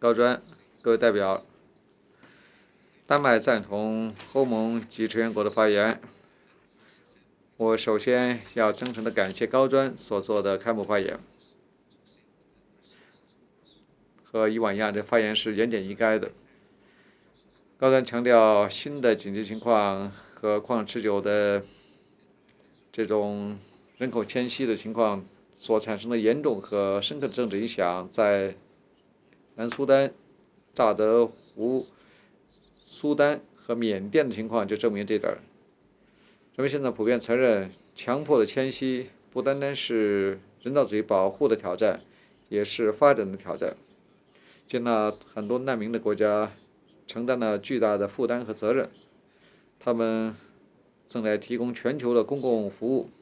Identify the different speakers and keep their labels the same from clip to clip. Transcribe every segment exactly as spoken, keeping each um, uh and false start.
Speaker 1: 高专，各位代表，丹麦赞同欧盟及成员国的发言。我首先要真诚地感谢高专所做的开幕发言。和以往一样，这发言是言简意赅的。高专强调，新的紧急情况和旷日持久的这种人口迁徙的情况所产生的严重和深刻的政治影响，在南苏丹、乍得湖、苏丹和缅甸的情况就证明这点。人们现在普遍承认，强迫的迁徙不单单是人道主义保护的挑战，也是发展的挑战。接纳很多难民的国家承担了巨大的负担和责任，他们正在提供全球的公共服务。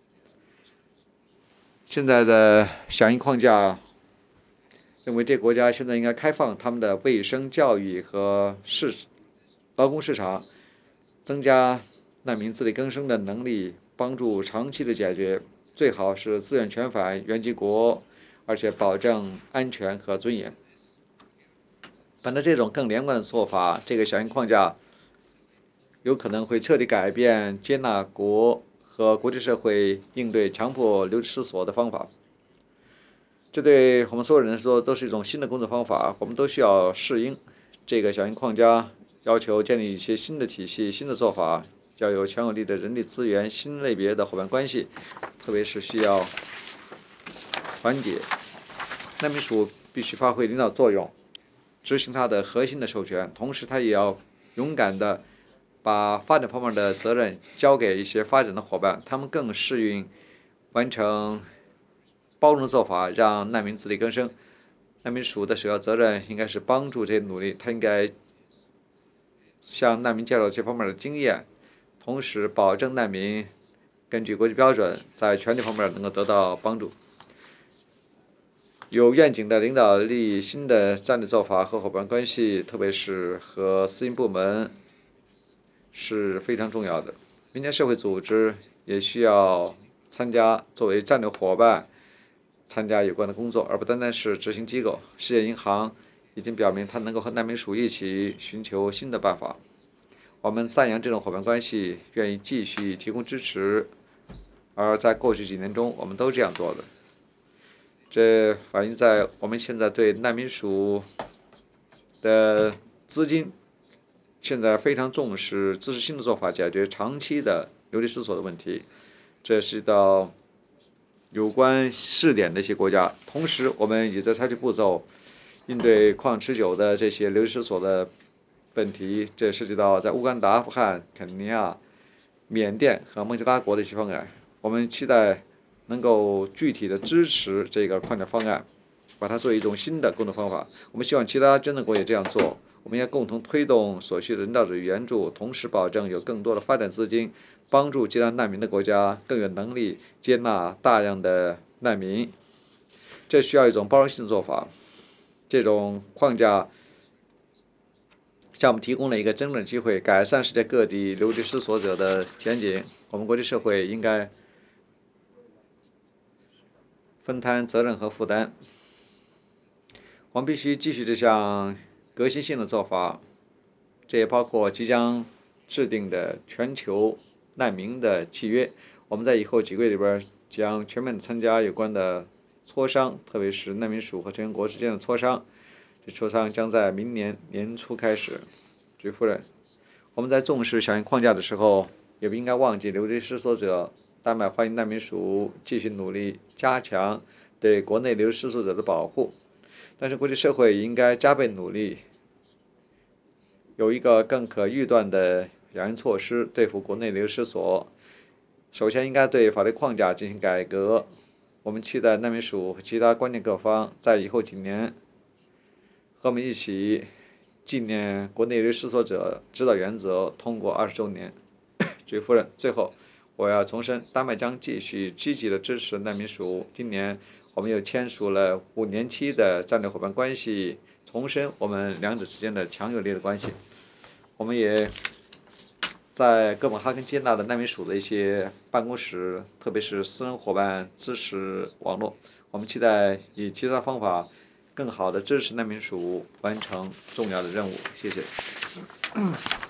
Speaker 1: 现在的响应框架认为，这国家现在应该开放他们的卫生、教育和市劳工市场，增加难民自力更生的能力，帮助长期的解决，最好是自愿遣返原籍国，而且保证安全和尊严。本着这种更连贯的做法，这个响应框架有可能会彻底改变接纳国和国际社会应对强迫流离失所的方法。这对我们所有人来说都是一种新的工作方法，我们都需要适应。这个响应框架要求建立一些新的体系、新的做法，要有强有力的人力资源、新类别的伙伴关系，特别是需要团结。难民署必须发挥领导作用，执行它的核心的授权，同时它也要勇敢地把发展方面的责任交给一些发展的伙伴，他们更适应完成包容的做法，让难民自力更生。难民署的首要责任应该是帮助这些努力，他应该向难民介绍这方面的经验，同时保证难民根据国际标准在权利方面能够得到帮助。有愿景的领导力、新的战略做法和伙伴关系，特别是和私营部门，是非常重要的。民间社会组织也需要参加，作为战略伙伴参加有关的工作，而不单单是执行机构。世界银行已经表明，它能够和难民署一起寻求新的办法。我们赞扬这种伙伴关系，愿意继续提供支持。而在过去几年中，我们都这样做的。这反映在我们现在对难民署的资金现在非常重视支持新的做法，解决长期的流离失所的问题。这是到有关试点的一些国家，同时我们也在采取步骤应对旷日持久的这些流离失所的问题。这涉及到在乌干达、阿富汗、肯尼亚、缅甸和孟加拉国的一些方案。我们期待能够具体的支持这个框架方案，把它作为一种新的工作方法。我们希望其他捐赠国也这样做。我们要共同推动所需的人道主义援助，同时保证有更多的发展资金，帮助接纳难民的国家更有能力接纳大量的难民。这需要一种包容性的做法。这种框架向我们提供了一个真正的机会，改善世界各地流离失所者的前景。我们国际社会应该分摊责任和负担。我们必须继续这项革新性的做法，这也包括即将制定的全球难民的契约。我们在以后几个月里边将全面参加有关的磋商，特别是难民署和成员国之间的磋商。这磋商将在明年年初开始。主席夫人，我们在重视响应框架的时候，也不应该忘记流离失所者。丹麦欢迎难民署继续努力加强对国内流离失所者的保护，但是国际社会也应该加倍努力，有一个更可预断的响应措施对付国内流失所。首先，应该对法律框架进行改革。我们期待难民署和其他关键各方在以后几年和我们一起纪念国内流失所者指导原则通过二十周年。主席夫人，最后我要重申，丹麦将继续积极的支持难民署。今年我们又签署了五年期的战略伙伴关系，重申我们两者之间的强有力的关系。我们也在哥本哈根接纳了难民署的一些办公室，特别是私人伙伴支持网络。我们期待以其他方法更好的支持难民署完成重要的任务。谢谢。